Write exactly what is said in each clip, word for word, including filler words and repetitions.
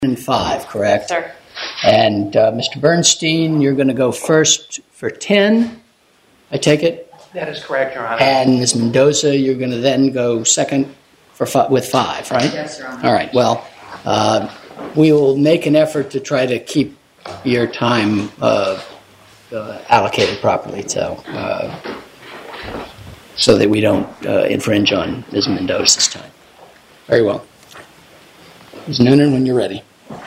and five, correct? Sir. And uh, Mister Bernstein, you're going to go first for ten, I take it? That is correct, Your Honor. And Miz Mendoza, you're going to then go second for fi- with five, right? Yes, Your Honor. All right, well, uh, we will make an effort to try to keep your time uh, uh, allocated properly, so uh, so that we don't uh, infringe on Miz Mendoza's time. Very well. Miz Noonan, when you're ready.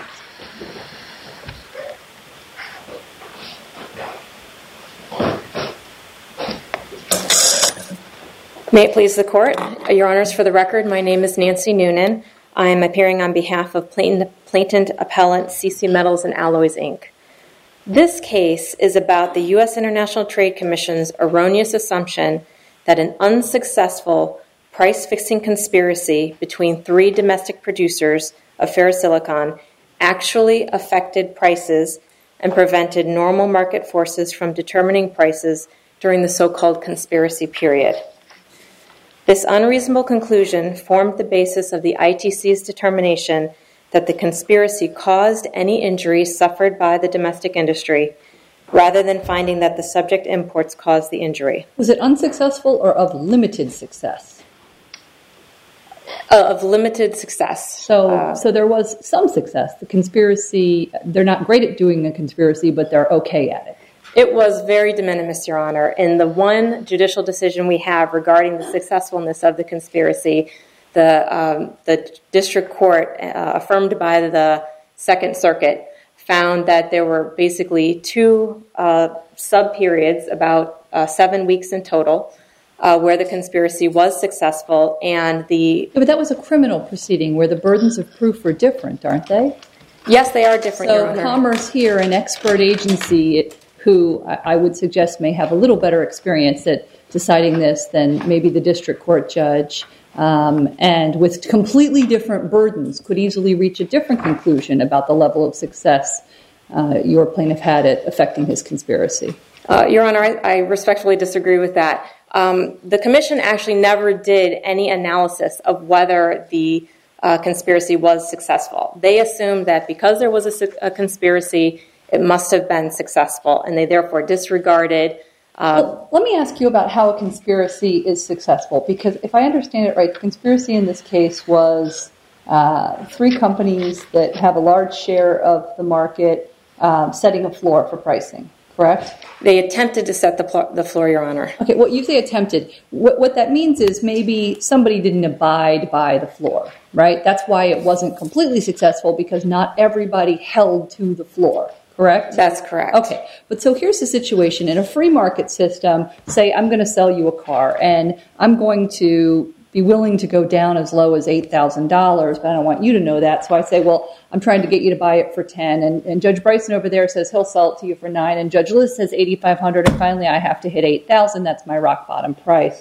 May it please the Court. Your Honors, for the record, my name is Nancy Noonan. I am appearing on behalf of Plaintiff Appellant C C Metals and Alloys, Incorporated. This case is about the U S International Trade Commission's erroneous assumption that an unsuccessful price-fixing conspiracy between three domestic producers of ferrosilicon actually affected prices and prevented normal market forces from determining prices during the so-called conspiracy period. This unreasonable conclusion formed the basis of the I T C's determination that the conspiracy caused any injury suffered by the domestic industry, rather than finding that the subject imports caused the injury. Was it unsuccessful or of limited success? Uh, of limited success. So, uh, so there was some success. The conspiracy, they're not great at doing a conspiracy, but they're okay at it. It was very de minimis, Your Honor. In the one judicial decision we have regarding the successfulness of the conspiracy, the um, the district court, uh, affirmed by the Second Circuit, found that there were basically two uh, sub-periods, about uh, seven weeks in total, uh, where the conspiracy was successful, and the... Yeah, but that was a criminal proceeding where the burdens of proof were different, aren't they? Yes, they are different, Your Honor. So Commerce here, an expert agency... It, who I would suggest may have a little better experience at deciding this than maybe the district court judge, um, and with completely different burdens could easily reach a different conclusion about the level of success uh, your plaintiff had at affecting his conspiracy. Uh, Your Honor, I, I respectfully disagree with that. Um, the commission actually never did any analysis of whether the uh, conspiracy was successful. They assumed that because there was a, a conspiracy, it must have been successful, and they therefore disregarded... Uh, well, let me ask you about how a conspiracy is successful, because if I understand it right, the conspiracy in this case was uh, three companies that have a large share of the market um, setting a floor for pricing, correct? They attempted to set the, pl- the floor, Your Honor. Okay, well, you say attempted. What, what that means is maybe somebody didn't abide by the floor, right? That's why it wasn't completely successful, because not everybody held to the floor. Correct? That's correct. Okay. But so here's the situation. In a free market system, say I'm going to sell you a car and I'm going to be willing to go down as low as eight thousand dollars, but I don't want you to know that. So I say, well, I'm trying to get you to buy it for ten dollars. And, and Judge Bryson over there says he'll sell it to you for nine dollars. And Judge Liz says eighty-five hundred dollars. And finally, I have to hit eight thousand dollars. That's my rock bottom price.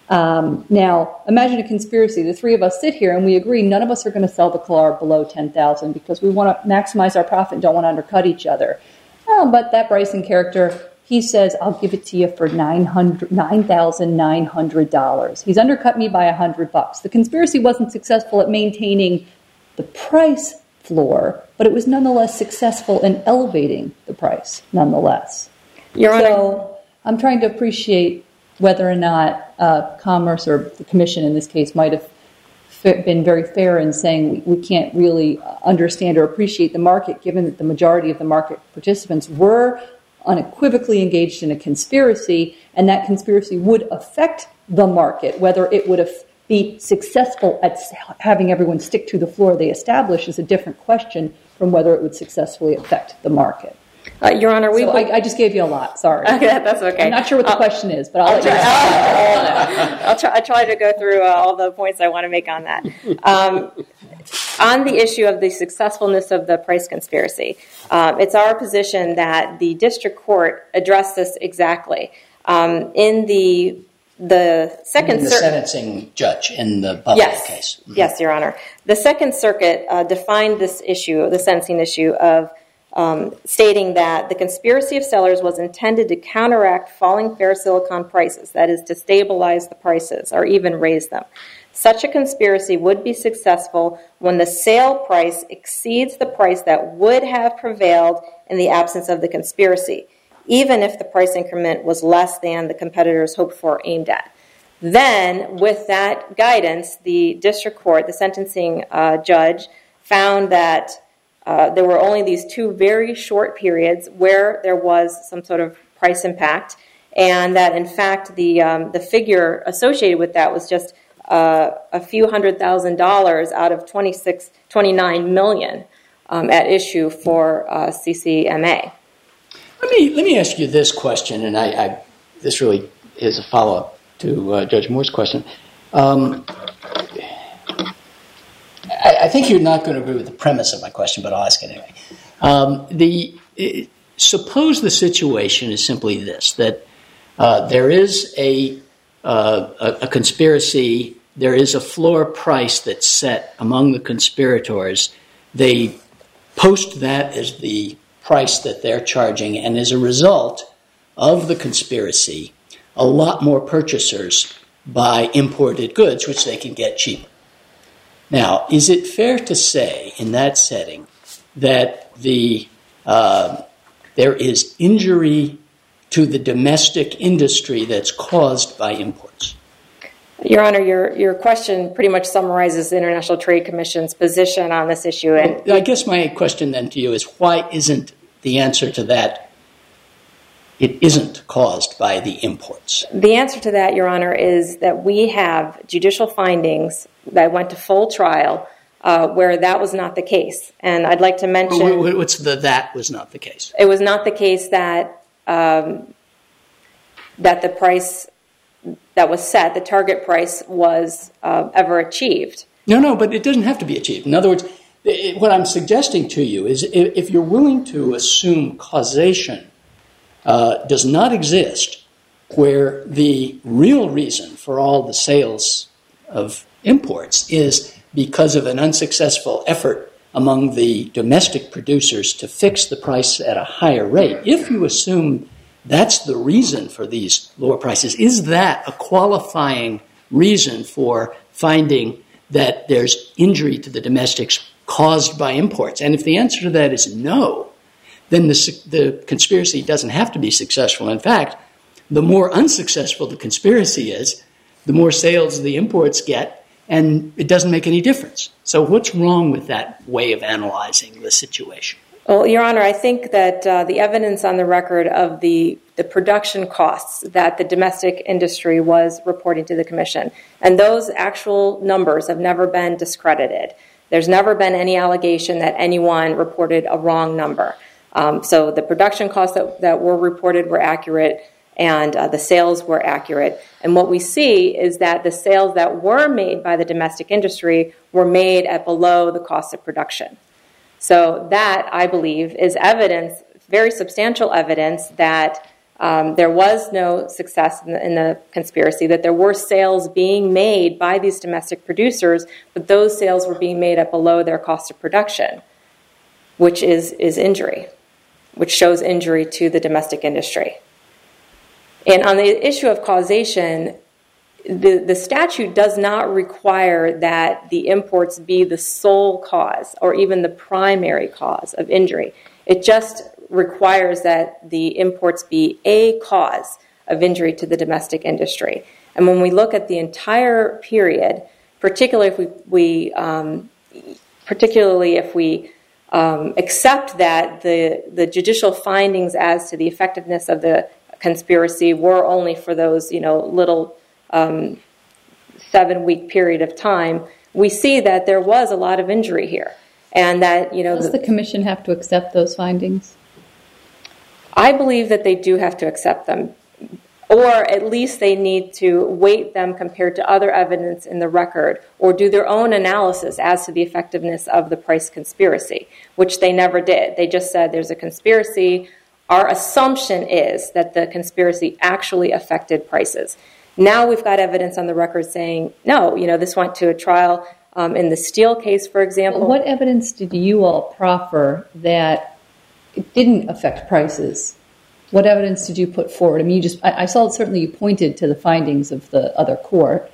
Um, now, imagine a conspiracy. The three of us sit here and we agree none of us are going to sell the car below ten thousand dollars because we want to maximize our profit and don't want to undercut each other. Oh, but that Bryson character, he says, I'll give it to you for nine thousand nine hundred dollars. He's undercut me by one hundred bucks. The conspiracy wasn't successful at maintaining the price floor, but it was nonetheless successful in elevating the price, nonetheless. Your Honor. So I'm trying to appreciate whether or not uh, Commerce or the Commission in this case might have f- been very fair in saying we, we can't really understand or appreciate the market, given that the majority of the market participants were unequivocally engaged in a conspiracy, and that conspiracy would affect the market. Whether it would have be successful at having everyone stick to the floor they established is a different question from whether it would successfully affect the market. Uh, Your Honor, we... So I, I just gave you a lot. Sorry. Okay, that's okay. I'm not sure what the uh, question is, but I'll, I'll let try, you I'll, I'll, try, I'll try to go through uh, all the points I want to make on that. Um, on the issue of the successfulness of the price conspiracy, um, it's our position that the district court addressed this exactly. Um, in the the second in the cir- sentencing judge in the Buffalo yes. case. Mm-hmm. Yes, Your Honor. The Second Circuit uh, defined this issue, the sentencing issue, of Um, stating that the conspiracy of sellers was intended to counteract falling ferrosilicon prices, that is, to stabilize the prices or even raise them. Such a conspiracy would be successful when the sale price exceeds the price that would have prevailed in the absence of the conspiracy, even if the price increment was less than the competitors hoped for or aimed at. Then, with that guidance, the district court, the sentencing uh, judge, found that uh, there were only these two very short periods where there was some sort of price impact, and that, in fact, the um, the figure associated with that was just uh, a few hundred thousand dollars out of twenty-six, twenty-nine million um, at issue for uh, C C M A. Let me let me ask you this question, and I, I this really is a follow-up to uh, Judge Moore's question. Um, I, I think you're not going to agree with the premise of my question, but I'll ask it anyway. Um, the it, suppose the situation is simply this: that uh, there is a, uh, a a conspiracy. There is a floor price that's set among the conspirators. They post that as the price that they're charging, and as a result of the conspiracy, a lot more purchasers buy imported goods, which they can get cheaper. Now, is it fair to say in that setting that the uh, there is injury to the domestic industry that's caused by imports? Your Honor, your your question pretty much summarizes the International Trade Commission's position on this issue. And well, I guess my question then to you is, why isn't the answer to that, it isn't caused by the imports? The answer to that, Your Honor, is that we have judicial findings that went to full trial uh, where that was not the case. And I'd like to mention... Well, what's the that was not the case? It was not the case that um, that the price that was set, the target price, was uh, ever achieved. No, no, but it doesn't have to be achieved. In other words, it, what I'm suggesting to you is if, if you're willing to assume causation uh, does not exist, where the real reason for all the sales of imports is because of an unsuccessful effort among the domestic producers to fix the price at a higher rate, if you assume that's the reason for these lower prices, is that a qualifying reason for finding that there's injury to the domestics caused by imports? And if the answer to that is no, then the, the conspiracy doesn't have to be successful. In fact, the more unsuccessful the conspiracy is, the more sales the imports get, and it doesn't make any difference. So what's wrong with that way of analyzing the situation? Well, Your Honor, I think that uh, the evidence on the record of the, the production costs that the domestic industry was reporting to the Commission, and those actual numbers have never been discredited. There's never been any allegation that anyone reported a wrong number. Um, so the production costs that, that were reported were accurate, and uh, the sales were accurate. And what we see is that the sales that were made by the domestic industry were made at below the cost of production. So that, I believe, is evidence, very substantial evidence, that um, there was no success in the, in the conspiracy, that there were sales being made by these domestic producers, but those sales were being made at below their cost of production, which is, is injury, which shows injury to the domestic industry. And on the issue of causation, The, the statute does not require that the imports be the sole cause or even the primary cause of injury. It just requires that the imports be a cause of injury to the domestic industry. And when we look at the entire period, particularly if we, we um, particularly if we um, accept that the, the judicial findings as to the effectiveness of the conspiracy were only for those, you know, little Um, seven-week period of time, we see that there was a lot of injury here, and that, you know, does the, the Commission have to accept those findings? I believe that they do have to accept them, or at least they need to weight them compared to other evidence in the record, or do their own analysis as to the effectiveness of the price conspiracy, which they never did. They just said there's a conspiracy. Our assumption is that the conspiracy actually affected prices. Now we've got evidence on the record saying, no, you know, this went to a trial um, in the Steele case, for example. What evidence did you all proffer that it didn't affect prices? What evidence did you put forward? I mean, you just, I, I saw certainly you pointed to the findings of the other court,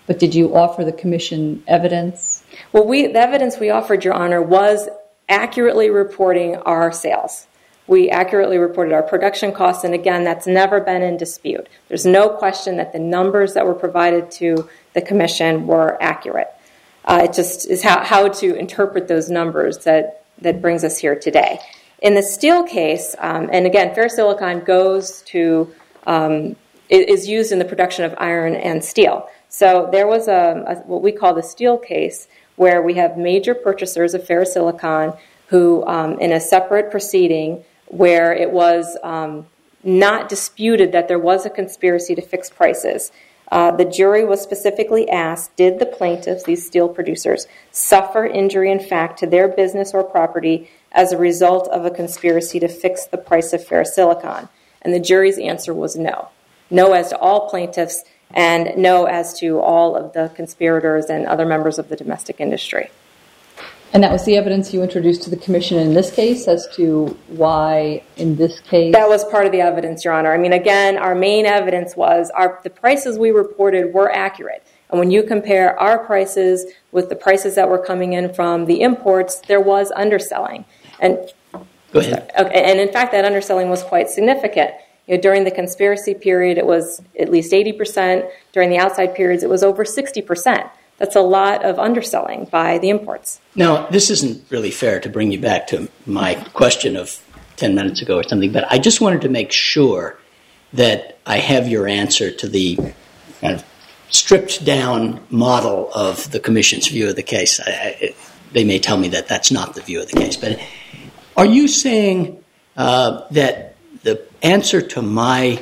but did you offer the commission evidence? Well, we, the evidence we offered, Your Honor, was accurately reporting our sales. We accurately reported our production costs, and again, that's never been in dispute. There's no question that the numbers that were provided to the commission were accurate. Uh, it just is how, how to interpret those numbers that, that brings us here today. In the steel case, um, and again, ferrosilicon goes to, um, is used in the production of iron and steel. So there was a, a what we call the steel case, where we have major purchasers of ferrosilicon who, um, in a separate proceeding, where it was um, not disputed that there was a conspiracy to fix prices. Uh, the jury was specifically asked, did the plaintiffs, these steel producers, suffer injury in fact to their business or property as a result of a conspiracy to fix the price of ferrosilicon? And the jury's answer was no. No as to all plaintiffs, and no as to all of the conspirators and other members of the domestic industry. And that was the evidence you introduced to the commission in this case as to why in this case? That was part of the evidence, Your Honor. I mean, again, our main evidence was our, the prices we reported were accurate. And when you compare our prices with the prices that were coming in from the imports, there was underselling. And, Go ahead. Okay, and in fact, that underselling was quite significant. You know, during the conspiracy period, it was at least eighty percent. During the outside periods, it was over sixty percent. That's a lot of underselling by the imports. Now, this isn't really fair to bring you back to my question of ten minutes ago or something, but I just wanted to make sure that I have your answer to the kind of stripped down model of the commission's view of the case. I, I, they may tell me that that's not the view of the case, but are you saying uh, that the answer to my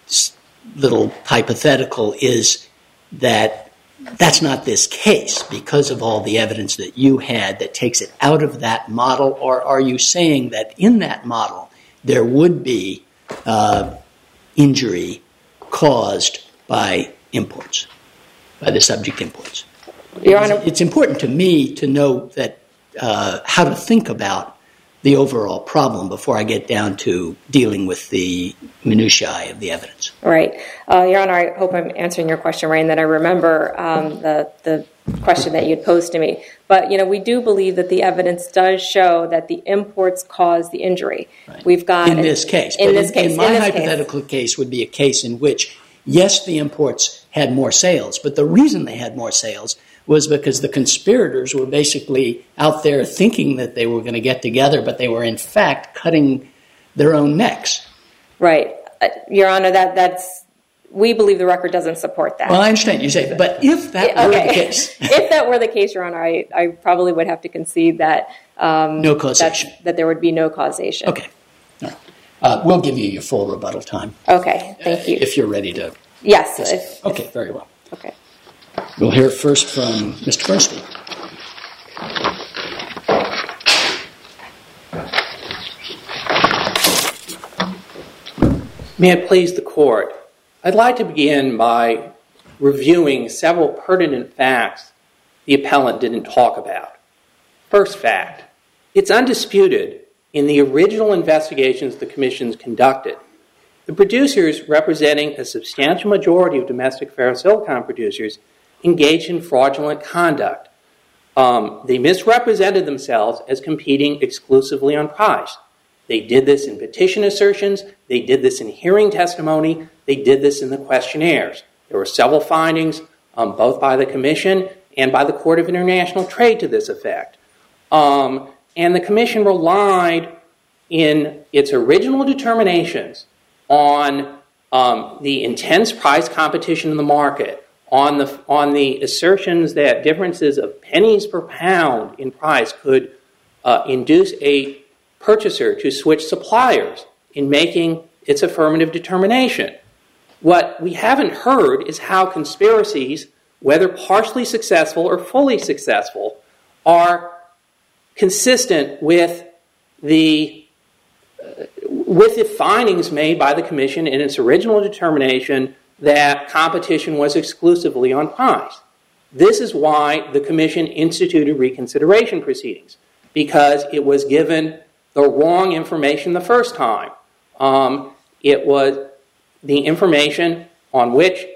little hypothetical is that that's not this case because of all the evidence that you had that takes it out of that model? Or are you saying that in that model there would be uh, injury caused by imports, by the subject imports? Your Honor, it's important to me to know that uh, how to think about the overall problem before I get down to dealing with the minutiae of the evidence. Right. Uh, Your Honor, I hope I'm answering your question right and that I remember um, the, the question that you'd posed to me. But, you know, we do believe that the evidence does show that the imports caused the injury. Right. We've got... In this case. In but this in, case. In my in this hypothetical case. case would be a case in which, yes, the imports had more sales, but the reason they had more sales was because the conspirators were basically out there thinking that they were going to get together, but they were in fact cutting their own necks. Right. Uh, Your Honor, that that's we believe the record doesn't support that. Well, I understand you say, but if that okay. were the case... if that were the case, Your Honor, I, I probably would have to concede that... Um, no causation. That, that there would be no causation. Okay. All right. Uh, we'll give you your full rebuttal time. Okay, thank you. Uh, if you're ready to... Yes. If, okay, very well. Okay. We'll hear first from Mister Bernstein. May it please the Court, I'd like to begin by reviewing several pertinent facts the appellant didn't talk about. First fact, it's undisputed in the original investigations the commissions conducted, the producers representing a substantial majority of domestic ferrosilicon producers engaged in fraudulent conduct. Um, they misrepresented themselves as competing exclusively on price. They did this in petition assertions. They did this in hearing testimony. They did this in the questionnaires. There were several findings, um, both by the Commission and by the Court of International Trade to this effect. Um, and the Commission relied in its original determinations on um, the intense price competition in the market, on the on the assertions that differences of pennies per pound in price could uh, induce a purchaser to switch suppliers in making its affirmative determination. What we haven't heard is how conspiracies, whether partially successful or fully successful, are consistent with the uh, with the findings made by the Commission in its original determination that competition was exclusively on price. This is why the Commission instituted reconsideration proceedings, because it was given the wrong information the first time. Um, it was the information on which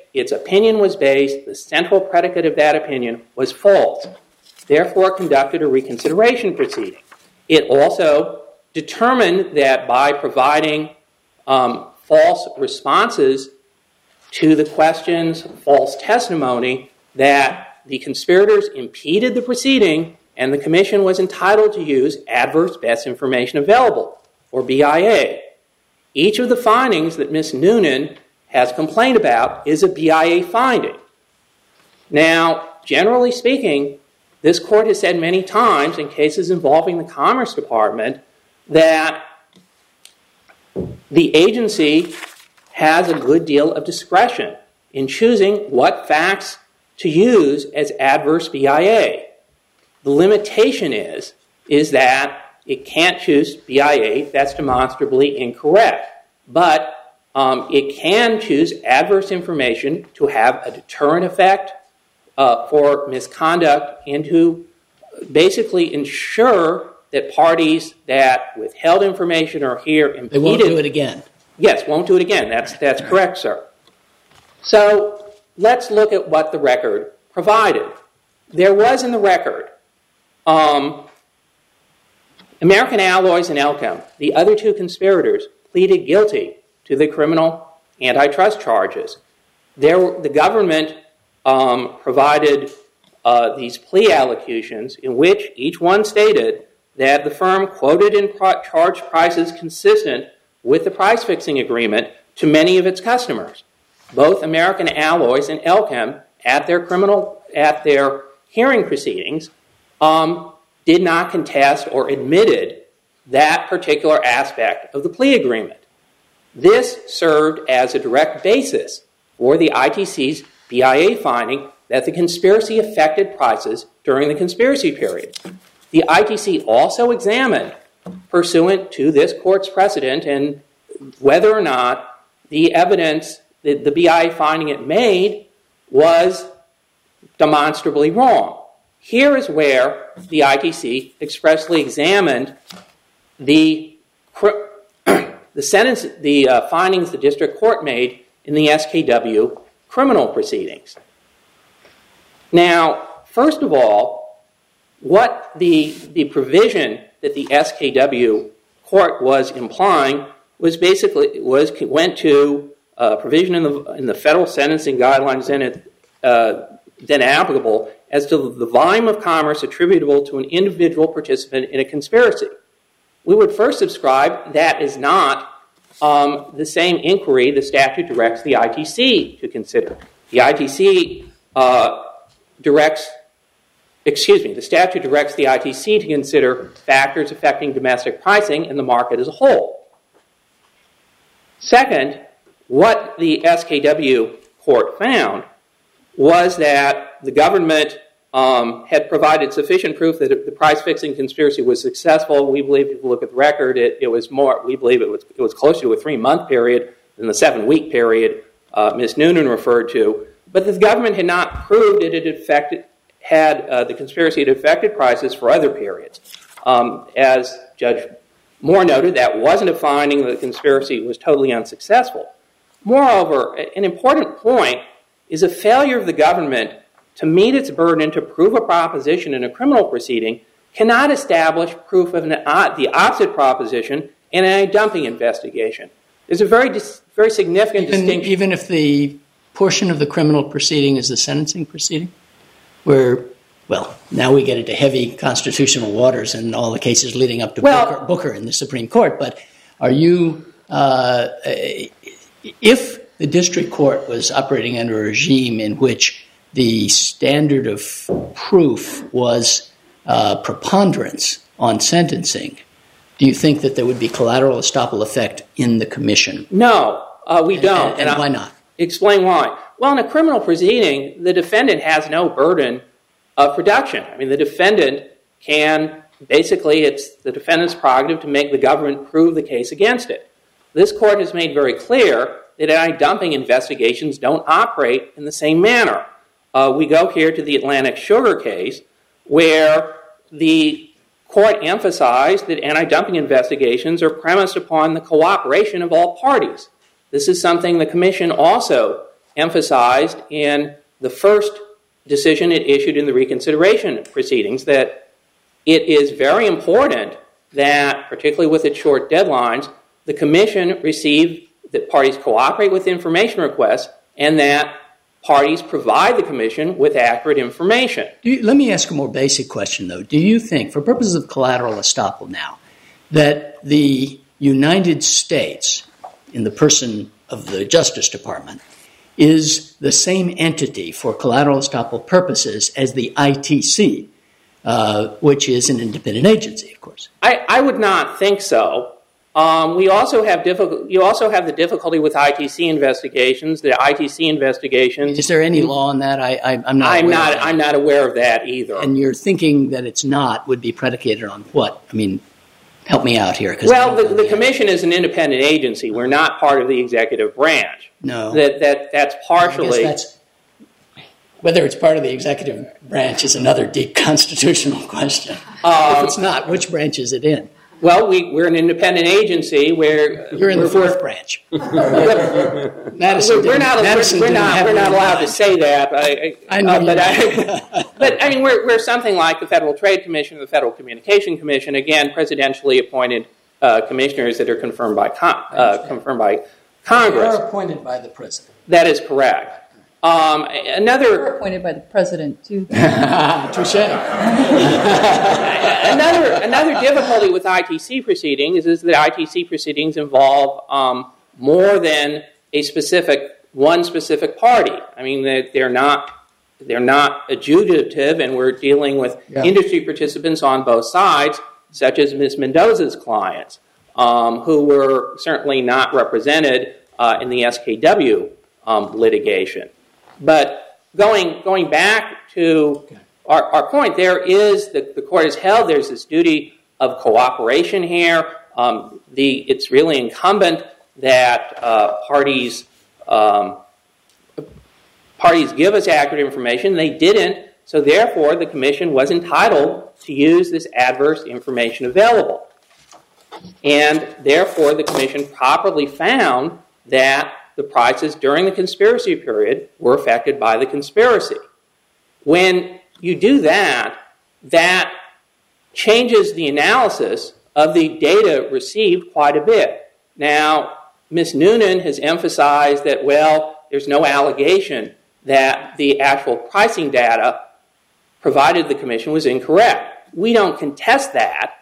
its opinion was based, the central predicate of that opinion was false. Therefore, it conducted a reconsideration proceeding. It also determined that by providing um, false responses to the questions, false testimony, that the conspirators impeded the proceeding and the commission was entitled to use adverse best information available, or B I A. Each of the findings that Miz Noonan has complained about is a B I A finding. Now, generally speaking, this court has said many times in cases involving the Commerce Department that the agency has a good deal of discretion in choosing what facts to use as adverse B I A. The limitation is, is that it can't choose B I A that's demonstrably incorrect, but um, it can choose adverse information to have a deterrent effect uh, for misconduct and to basically ensure that parties that withheld information or here impeded... They won't do it again. Yes, won't do it again. That's, that's correct, sir. So let's look at what the record provided. There was in the record um, American Alloys and Elkem, the other two conspirators, pleaded guilty to the criminal antitrust charges. There, the government um, provided uh, these plea allocutions in which each one stated that the firm quoted and pro- charged prices consistent with the price-fixing agreement to many of its customers. Both American Alloys and Elkem, at their criminal, at their hearing proceedings, um, did not contest or admitted that particular aspect of the plea agreement. This served as a direct basis for the I T C's B I A finding that the conspiracy affected prices during the conspiracy period. The I T C also examined, pursuant to this court's precedent, and whether or not the evidence that the B I A finding it made was demonstrably wrong. Here is where the I T C expressly examined the the sentence, the uh, findings the district court made in the S K W criminal proceedings. Now, first of all, what the the provision that the S K W court was implying was basically was went to a provision in the in the federal sentencing guidelines then it, uh, then applicable as to the volume of commerce attributable to an individual participant in a conspiracy. We would first subscribe that is not um, the same inquiry the statute directs the I T C to consider. The I T C uh, directs, excuse me, the statute directs the I T C to consider factors affecting domestic pricing in the market as a whole. Second, what the S K W court found was that the government um, had provided sufficient proof that the price-fixing conspiracy was successful. We believe, if you look at the record, it, it was more. We believe it was it was closer to a three-month period than the seven-week period uh, Miz Noonan referred to. But the government had not proved that it had affected had uh, the conspiracy had affected prices for other periods. Um, as Judge Moore noted, that wasn't a finding that the conspiracy was totally unsuccessful. Moreover, an important point is a failure of the government to meet its burden to prove a proposition in a criminal proceeding cannot establish proof of an, uh, the opposite proposition in an anti-dumping investigation. There's a very, dis- very significant even, distinction. Even if the portion of the criminal proceeding is the sentencing proceeding, where, well, now we get into heavy constitutional waters and all the cases leading up to well, Booker, Booker in the Supreme Court, but are you, uh, if the district court was operating under a regime in which the standard of proof was uh, preponderance on sentencing, do you think that there would be collateral estoppel effect in the commission? No, uh, we and, don't. And, and, and why not? Explain why. Well, in a criminal proceeding, the defendant has no burden of production. I mean, the defendant can, basically, it's the defendant's prerogative to make the government prove the case against it. This court has made very clear that anti-dumping investigations don't operate in the same manner. Uh, we go here to the Atlantic Sugar case, where the court emphasized that anti-dumping investigations are premised upon the cooperation of all parties. This is something the commission also emphasized in the first decision it issued in the reconsideration proceedings that it is very important that, particularly with its short deadlines, the Commission receive that parties cooperate with information requests and that parties provide the Commission with accurate information. Do you, let me ask a more basic question, though. Do you think, for purposes of collateral estoppel now, that the United States, in the person of the Justice Department, is the same entity for collateral estoppel purposes as the I T C, uh, which is an independent agency, of course? I, I would not think so. Um, we also have difficult. You also have the difficulty with I T C investigations. The I T C investigations. Is there any law on that? I, I, I'm not. I'm aware not. of that. I'm not aware of that either. And you're thinking that it's not would be predicated on what? I mean, help me out here. Well, the, the Commission is an independent agency. We're not part of the executive branch. No. That that that's partially. I guess that's, whether it's part of the executive branch is another deep constitutional question. Um, if it's not, which branch is it in? Well, we, we're an independent agency where... You're in the fourth branch. Madison we're not, Madison we're not, we're not allowed to say that. I, I know. Uh, but, I, but, I mean, we're, we're something like the Federal Trade Commission, the Federal Communication Commission, again, presidentially appointed uh, commissioners that are confirmed by, con- uh, confirmed by Congress. They are appointed by the president. That is correct. Um, another You're appointed by the president, too. Touche. another another difficulty with I T C proceedings is that I T C proceedings involve um, more than a specific one specific party. I mean, they, they're not they're not adjudicative, and we're dealing with yeah. industry participants on both sides, such as Miz Mendoza's clients, um, who were certainly not represented uh, in the S K W um, litigation. But going going back to okay. our, our point, there is the, the court has held there's this duty of cooperation here. Um, the it's really incumbent that uh, parties um, parties give us accurate information. They didn't, so therefore the Commission was entitled to use this adverse information available, and therefore the Commission properly found that the prices during the conspiracy period were affected by the conspiracy. When you do that, that changes the analysis of the data received quite a bit. Now, Miz Noonan has emphasized that, well, there's no allegation that the actual pricing data provided the Commission was incorrect. We don't contest that,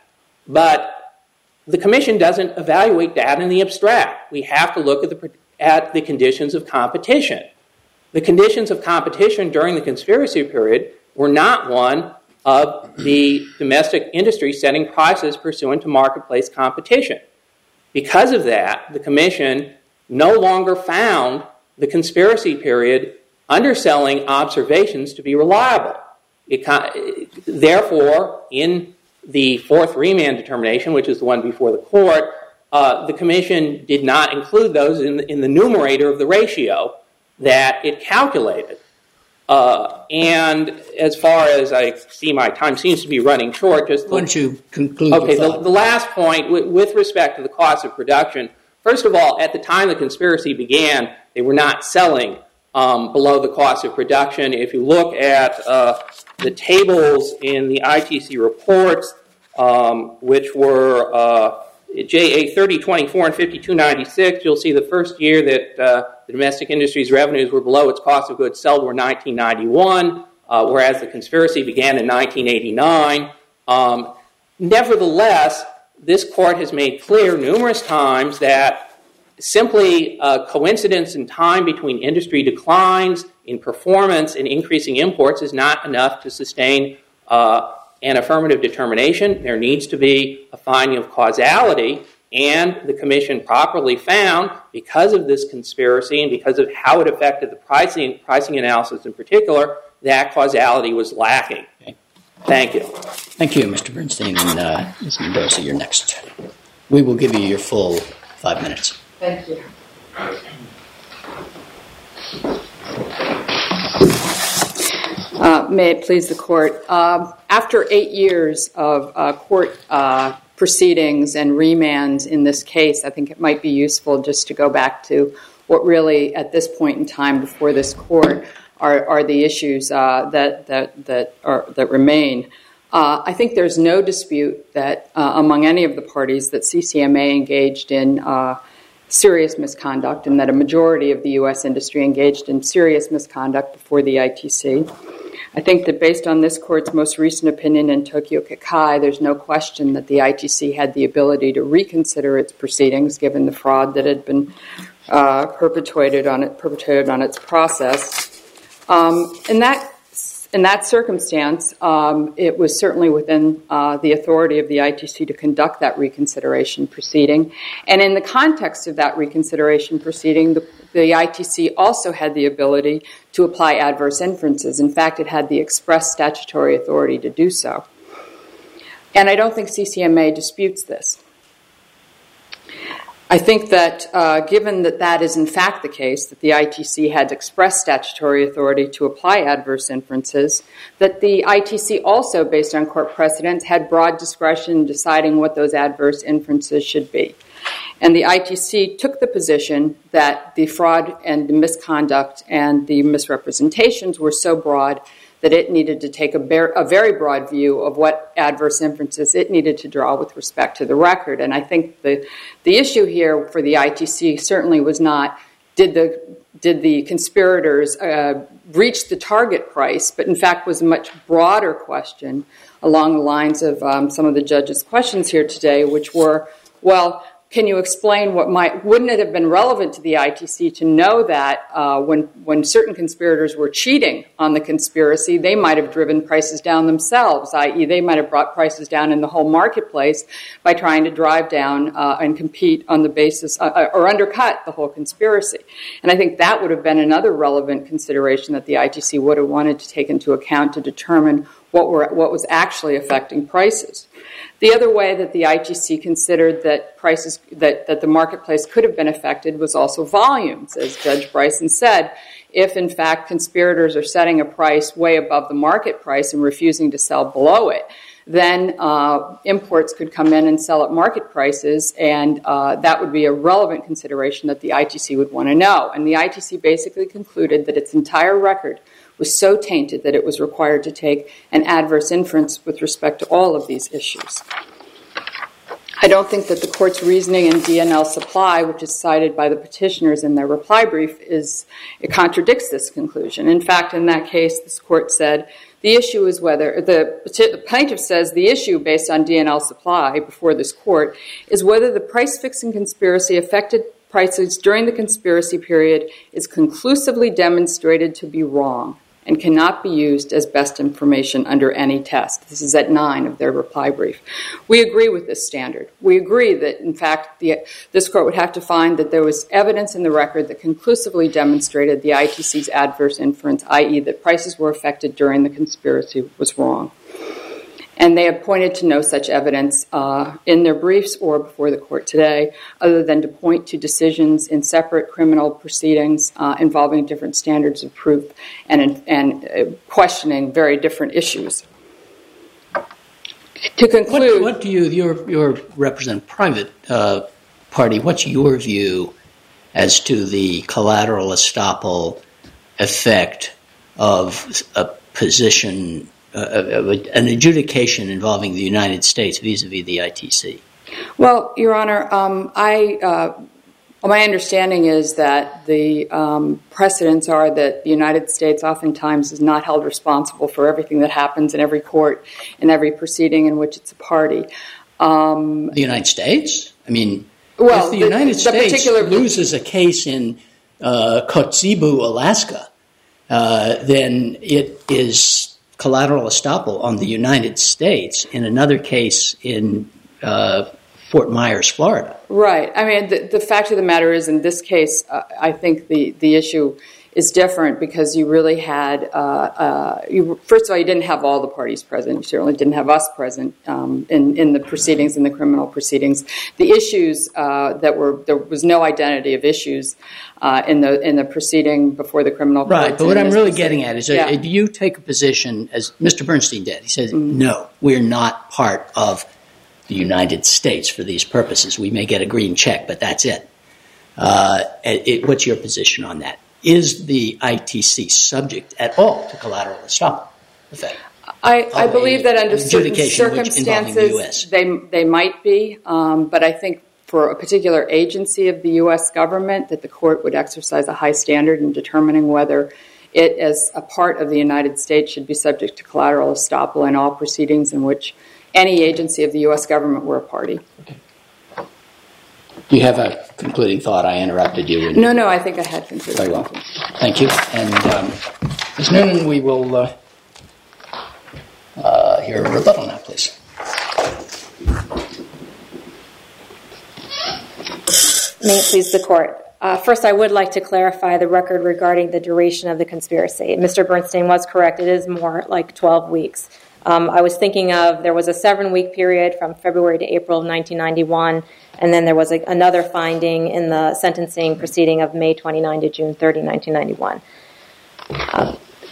but the Commission doesn't evaluate data in the abstract. We have to look at the at the conditions of competition. The conditions of competition during the conspiracy period were not one of the domestic industry setting prices pursuant to marketplace competition. Because of that, the Commission no longer found the conspiracy period underselling observations to be reliable. It, therefore, in the fourth remand determination, which is the one before the court, Uh, the Commission did not include those in the, in the numerator of the ratio that it calculated. Uh, and as far as I see, my time seems to be running short. Just Why don't you conclude? Okay, the, the last point with, with respect to the cost of production. First of all, at the time the conspiracy began, they were not selling um, below the cost of production. If you look at uh, the tables in the I T C reports, um, which were uh, J A thirty twenty-four and fifty-two ninety-six, you'll see the first year that uh, the domestic industry's revenues were below its cost of goods sold were nineteen ninety-one, uh, whereas the conspiracy began in nineteen eighty-nine. Um, nevertheless, this court has made clear numerous times that simply a coincidence in time between industry declines in performance and increasing imports is not enough to sustain uh, an affirmative determination. There needs to be a finding of causality, and the Commission properly found, because of this conspiracy and because of how it affected the pricing pricing analysis in particular, that causality was lacking. Okay. Thank you. Thank you, Mister Bernstein. And uh, Miz Mendoza, you're next. We will give you your full five minutes. Thank you. Uh, may it please the court. Uh, after eight years of uh, court uh, proceedings and remands in this case, I think it might be useful just to go back to what really, at this point in time before this court, are, are the issues uh, that that that are that remain. Uh, I think there's no dispute that uh, among any of the parties that C C M A engaged in uh, serious misconduct, and that a majority of the U S industry engaged in serious misconduct before the I T C. I think that based on this court's most recent opinion in Tokyo Kekai, there's no question that the I T C had the ability to reconsider its proceedings given the fraud that had been uh, perpetrated on it, perpetrated on its process. Um, in that in that circumstance, um, it was certainly within uh, the authority of the I T C to conduct that reconsideration proceeding. And in the context of that reconsideration proceeding, the, the I T C also had the ability to apply adverse inferences. In fact, it had the express statutory authority to do so. And I don't think C C M A disputes this. I think that uh, given that that is in fact the case, that the I T C had expressed statutory authority to apply adverse inferences, that the I T C also, based on court precedents, had broad discretion in deciding what those adverse inferences should be. And the I T C took the position that the fraud and the misconduct and the misrepresentations were so broad that it needed to take a, bar- a very broad view of what adverse inferences it needed to draw with respect to the record. And I think the the issue here for the I T C certainly was not did the did the conspirators uh, reach the target price, but in fact was a much broader question along the lines of um, some of the judges' questions here today, which were, well, can you explain what might, wouldn't it have been relevant to the I T C to know that uh, when when certain conspirators were cheating on the conspiracy, they might have driven prices down themselves, that is they might have brought prices down in the whole marketplace by trying to drive down uh, and compete on the basis, uh, or undercut the whole conspiracy. And I think that would have been another relevant consideration that the I T C would have wanted to take into account to determine what were what was actually affecting prices. The other way that the I T C considered that prices that, that the marketplace could have been affected was also volumes. As Judge Bryson said, if in fact conspirators are setting a price way above the market price and refusing to sell below it, then uh, imports could come in and sell at market prices, and uh, that would be a relevant consideration that the I T C would want to know. And the I T C basically concluded that its entire record was so tainted that it was required to take an adverse inference with respect to all of these issues. I don't think that the court's reasoning in D N L Supply, which is cited by the petitioners in their reply brief, is it contradicts this conclusion. In fact, in that case, this court said the issue is whether, the, the plaintiff says the issue based on D N L Supply before this court is whether the price-fixing conspiracy affected prices during the conspiracy period is conclusively demonstrated to be wrong and cannot be used as best information under any test. This is at nine of their reply brief. We agree with this standard. We agree that, in fact, the, this court would have to find that there was evidence in the record that conclusively demonstrated the I T C's adverse inference, that is that prices were affected during the conspiracy, was wrong. And they have pointed to no such evidence uh, in their briefs or before the court today, other than to point to decisions in separate criminal proceedings uh, involving different standards of proof and, and uh, questioning very different issues. To conclude... What, what do you, you're, you're represent private uh, party, what's your view as to the collateral estoppel effect of a position... Uh, an adjudication involving the United States vis-a-vis the I T C? Well, Your Honor, um, I, uh, my understanding is that the um, precedents are that the United States oftentimes is not held responsible for everything that happens in every court, in every proceeding in which it's a party. Um, the United States? I mean, well, if the, the United the States particular... loses a case in uh, Kotzebue, Alaska, uh, then it is... collateral estoppel on the United States in another case in uh, Fort Myers, Florida. Right. I mean, the, the fact of the matter is, in this case, uh, I think the, the issue is different because you really had, uh, uh, you, first of all, you didn't have all the parties present. You certainly didn't have us present um, in, in the proceedings, in the criminal proceedings. The issues uh, that were, there was no identity of issues uh, in the in the proceeding before the criminal court. Right, but what I'm really proceeding. getting at is, yeah. uh, do you take a position, as Mister Bernstein did, he says, mm-hmm. no, we're not part of the United States for these purposes. We may get a green check, but that's it. Uh, it, what's your position on that? Is the I T C subject at all to collateral estoppel effect? I, I believe that under certain The circumstances they they might be, um, but I think for a particular agency of the U S government that the court would exercise a high standard in determining whether it, as a part of the United States, should be subject to collateral estoppel in all proceedings in which any agency of the U S government were a party. Okay. Do you have a concluding thought? I interrupted you. No, no, I think I had concluded. Very well. Thank you. And um, Miz Noonan, we will uh, uh, hear a rebuttal now, please. May it please the court. Uh, first, I would like to clarify the record regarding the duration of the conspiracy. Mister Bernstein was correct. It is more like twelve weeks. Um, I was thinking of there was a seven-week period from February to April of nineteen ninety-one, and then there was a, another finding in the sentencing proceeding of May twenty-ninth to June thirtieth, nineteen ninety-one. Uh,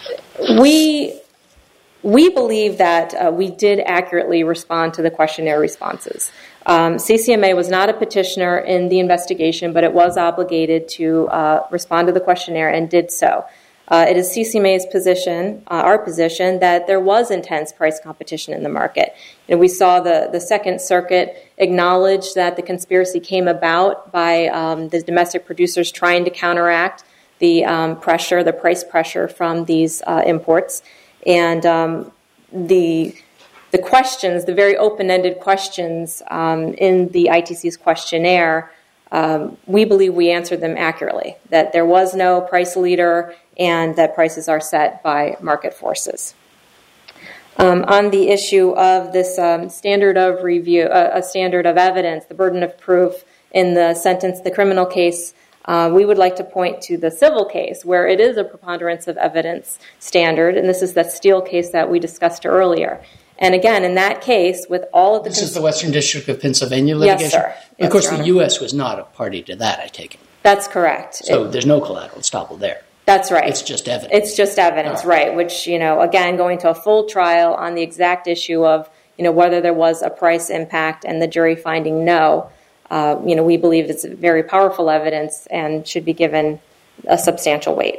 we we believe that uh, we did accurately respond to the questionnaire responses. Um, C C M A was not a petitioner in the investigation, but it was obligated to uh, respond to the questionnaire and did so. Uh, it is C C M A's position, uh, our position, that there was intense price competition in the market. And we saw the, the Second Circuit acknowledge that the conspiracy came about by um, the domestic producers trying to counteract the um, pressure, the price pressure from these uh, imports. And um, the the questions, the very open-ended questions um, in the I T C's questionnaire, um, we believe we answered them accurately, that there was no price leader and that prices are set by market forces. Um, on the issue of this um, standard of review, uh, a standard of evidence, the burden of proof in the sentence, the criminal case, uh, we would like to point to the civil case where it is a preponderance of evidence standard, and this is that Steele case that we discussed earlier. And again, in that case, with all of the... This cons- is the Western District of Pennsylvania litigation? Yes, sir. Yes, of course, Your the U S was not a party to that, I take it. That's correct. So it, there's no collateral estoppel there. That's right. It's just evidence. It's just evidence, right. right, which, you know, again, going to a full trial on the exact issue of, you know, whether there was a price impact and the jury finding no, uh, you know, we believe it's very powerful evidence and should be given a substantial weight.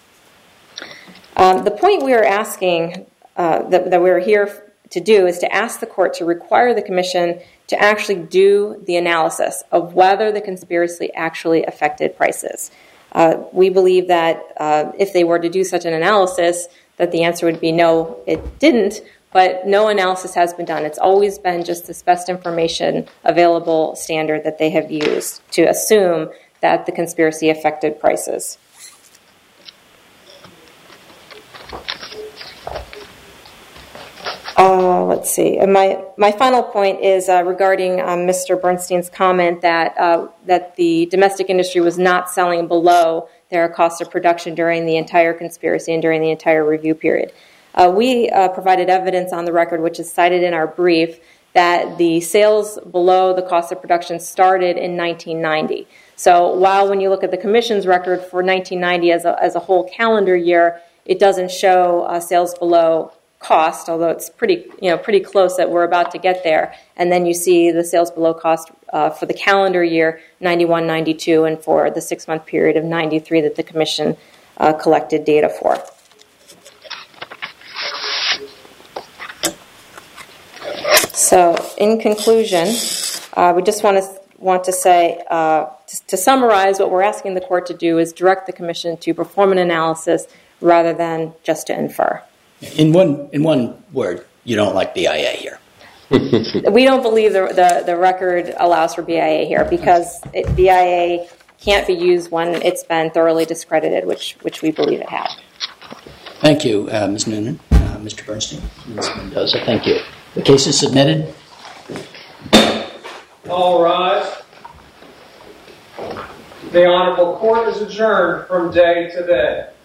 Um, the point we are asking, uh, that, that we're here to do is to ask the court to require the commission to actually do the analysis of whether the conspiracy actually affected prices. Uh, we believe that uh, if they were to do such an analysis, that the answer would be no, it didn't, but no analysis has been done. It's always been just this best information available standard that they have used to assume that the conspiracy affected prices. Uh, let's see. And my my final point is uh, regarding um, Mister Bernstein's comment that uh, that the domestic industry was not selling below their cost of production during the entire conspiracy and during the entire review period. Uh, we uh, provided evidence on the record, which is cited in our brief, that the sales below the cost of production started in nineteen ninety. So while when you look at the commission's record for nineteen ninety as a, as a whole calendar year, it doesn't show uh, sales below cost, although it's pretty, you know, pretty close that we're about to get there. And then you see the sales below cost uh, for the calendar year ninety-one ninety-two and for the six-month period of ninety-three that the commission uh, collected data for. So, in conclusion, uh, we just want to want to say, uh, to, to summarize, what we're asking the court to do is direct the commission to perform an analysis rather than just to infer. In one in one word, you don't like B I A here. We don't believe the, the, the record allows for B I A here because it, B I A can't be used when it's been thoroughly discredited, which which we believe it has. Thank you, uh, Miz Noonan, uh, Mister Bernstein, Miz Mendoza. Thank you. The case is submitted. All rise. The Honorable Court is adjourned from day to day.